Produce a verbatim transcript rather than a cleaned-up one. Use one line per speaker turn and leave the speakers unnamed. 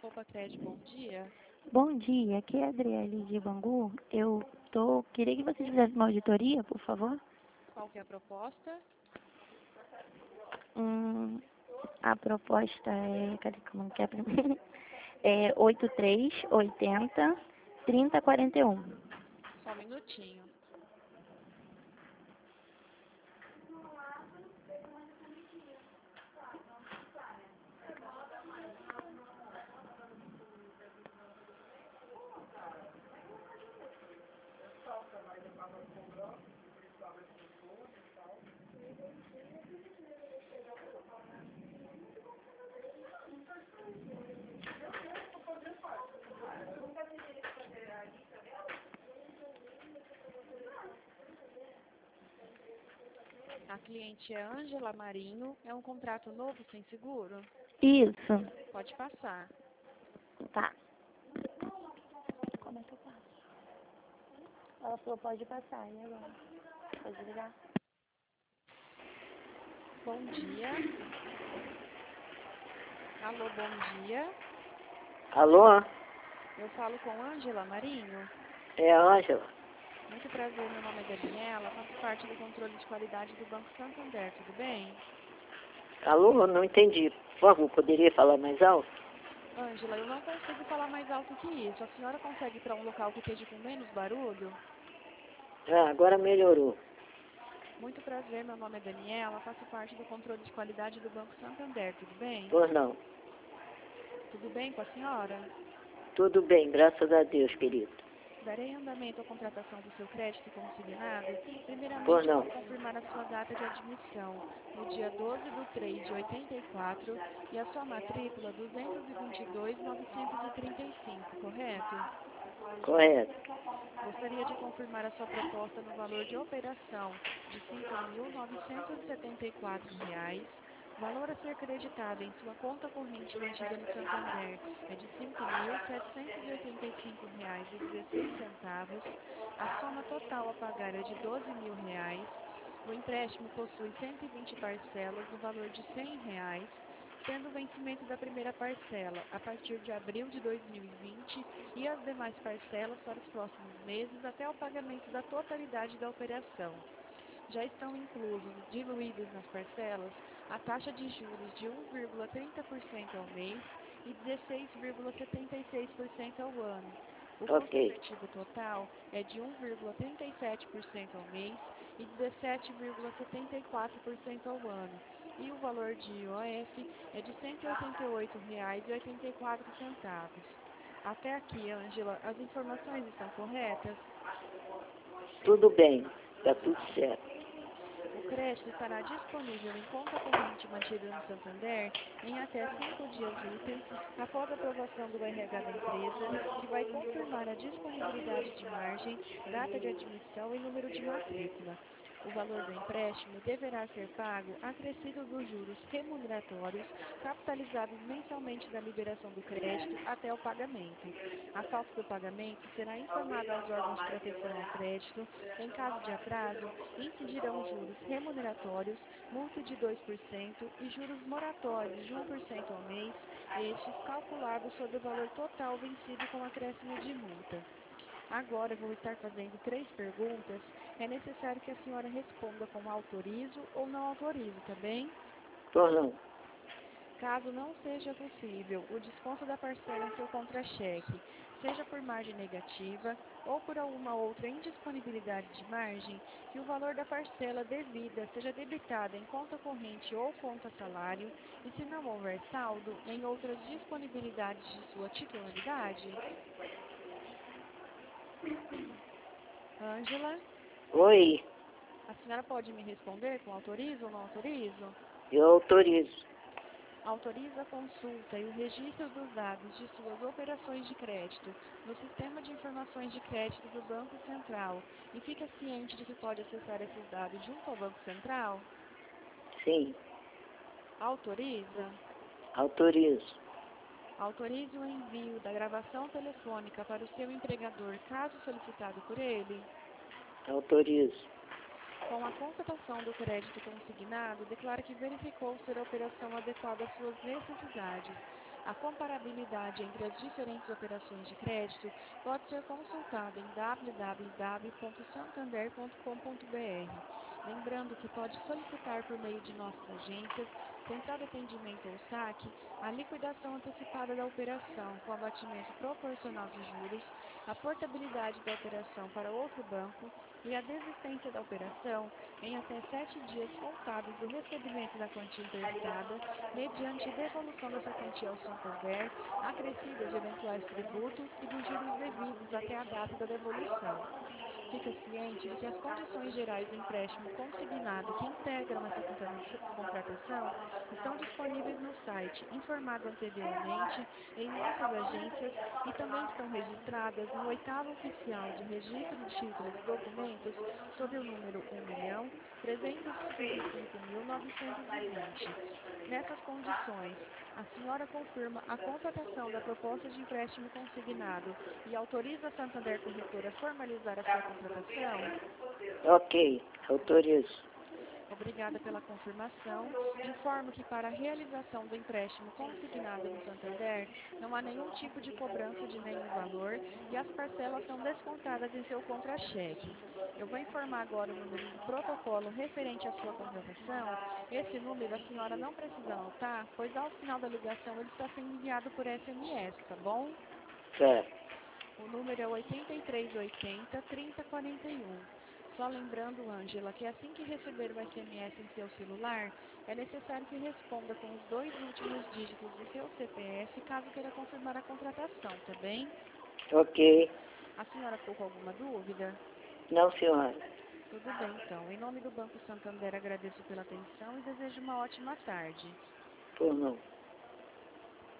Poupa Crédito, bom dia.
Bom dia, aqui é a Adriele de Bangu. Eu tô, queria que você fizesse uma auditoria, por favor.
Qual que é a proposta?
Hum, a proposta é, cadê como que é primeiro? É oito três oitenta trinta quarenta e um.
Só um minutinho. A cliente é Ângela Marinho. É um contrato novo sem seguro?
Isso,
Pode passar.
tá. Como é que eu passo? Ela falou, pode passar, e agora? Pode ligar?
Bom dia. Alô, bom dia.
Alô?
Eu falo com Ângela Marinho.
É a Ângela.
Muito prazer, meu nome é Daniela. Faço parte do controle de qualidade do Banco Santander, tudo bem?
Alô? Não entendi. Por favor, poderia falar mais alto?
Ângela, eu não consigo falar mais alto que isso. A senhora consegue ir para um local que esteja com menos barulho?
Ah, agora melhorou.
Muito prazer, meu nome é Daniela, faço parte do controle de qualidade do Banco Santander, tudo bem?
Pois não.
Tudo bem com a senhora?
Tudo bem, graças a Deus, querido.
Darei andamento à contratação do seu crédito consignado,
Pois
primeiramente
não.
para confirmar a sua data de admissão, no dia doze de três de oitenta e quatro, e a sua matrícula duzentos e vinte e dois mil novecentos e trinta e cinco, correto?
Correto.
Gostaria de confirmar a sua proposta no valor de operação de cinco mil novecentos e setenta e quatro reais. O valor a ser creditado em sua conta corrente mantida no Santander é de cinco mil setecentos e oitenta e cinco reais e dezesseis centavos. A soma total a pagar é de doze mil reais. O empréstimo possui cento e vinte parcelas no valor de cem reais, sendo o vencimento da primeira parcela a partir de abril de dois mil e vinte e as demais parcelas para os próximos meses até o pagamento da totalidade da operação. Já estão inclusos, diluídos nas parcelas, a taxa de juros de um vírgula trinta por cento ao mês e dezesseis vírgula setenta e seis por cento ao ano. O custo
Ok.
efetivo total é de um vírgula trinta e sete por cento ao mês e dezessete vírgula setenta e quatro por cento ao ano. E o valor de I O F é de cento e oitenta e oito reais e oitenta e quatro centavos. Até aqui, Ângela, as informações estão corretas?
Tudo bem. Tá tudo certo.
O crédito estará disponível em conta corrente mantida no Santander em até cinco dias úteis após a aprovação do R H da empresa, que vai confirmar a disponibilidade de margem, data de admissão e número de matrícula. O valor do empréstimo deverá ser pago acrescido dos juros remuneratórios capitalizados mensalmente da liberação do crédito até o pagamento. A falta do pagamento será informada aos órgãos de proteção ao crédito. Em caso de atraso, incidirão juros remuneratórios, multa de dois por cento e juros moratórios de um por cento ao mês, estes calculados sobre o valor total vencido com acréscimo de multa. Agora eu vou estar fazendo três perguntas. É necessário que a senhora responda com autorizo ou não autorizo, tá bem?
Pois não.
Caso não seja possível o desconto da parcela em seu contra-cheque, seja por margem negativa ou por alguma outra indisponibilidade de margem, que o valor da parcela devida seja debitado em conta corrente ou conta salário e, se não houver saldo, em outras disponibilidades de sua titularidade. Ângela,
Oi,
a senhora pode me responder com autorizo ou não autorizo?
eu autorizo.
Autoriza a consulta e o registro dos dados de suas operações de crédito no Sistema de Informações de Crédito do Banco Central e fica ciente de que pode acessar esses dados junto ao Banco Central?
Sim,
Autoriza?
autorizo.
Autorize o envio da gravação telefônica para o seu empregador, caso solicitado por ele?
Autorizo.
Com a constatação do crédito consignado, declara que verificou ser a operação adequada às suas necessidades. A comparabilidade entre as diferentes operações de crédito pode ser consultada em w w w ponto santander ponto com ponto b r. Lembrando que pode solicitar por meio de nossas agências, central de atendimento ou saque, a liquidação antecipada da operação com abatimento proporcional de juros, a portabilidade da operação para outro banco e a desistência da operação em até sete dias contados do recebimento da quantia emprestada, mediante devolução dessa quantia ao Santander, acrescida de eventuais tributos e dos juros devidos até a data da devolução. Fica ciente de que as condições gerais do empréstimo consignado que integram essa contratação estão disponíveis no site informado anteriormente, em nossas agências e também estão registradas no oitavo oficial de registro de títulos e documentos sob o número um milhão trezentos e sessenta e cinco mil novecentos e vinte. Nessas condições, a senhora confirma a contratação da proposta de empréstimo consignado e autoriza a Santander Corretora a formalizar a sua contratação?
Ok, autorizo.
Obrigada pela confirmação. Informo que para a realização do empréstimo consignado no Santander, não há nenhum tipo de cobrança de nenhum valor e as parcelas são descontadas em seu contra-cheque. Eu vou informar agora o número do protocolo referente à sua contratação. Esse número a senhora não precisa anotar, pois ao final da ligação ele está sendo enviado por S M S, tá bom?
Certo.
O número é oito três oito zero, três zero quatro um. Só lembrando, Ângela, que assim que receber o S M S em seu celular, é necessário que responda com os dois últimos dígitos do seu C P F, caso queira confirmar a contratação, tá bem?
Ok.
A senhora ficou com alguma dúvida?
Não, senhora.
Tudo bem, então. Em nome do Banco Santander, agradeço pela atenção e desejo uma ótima tarde.
Por não.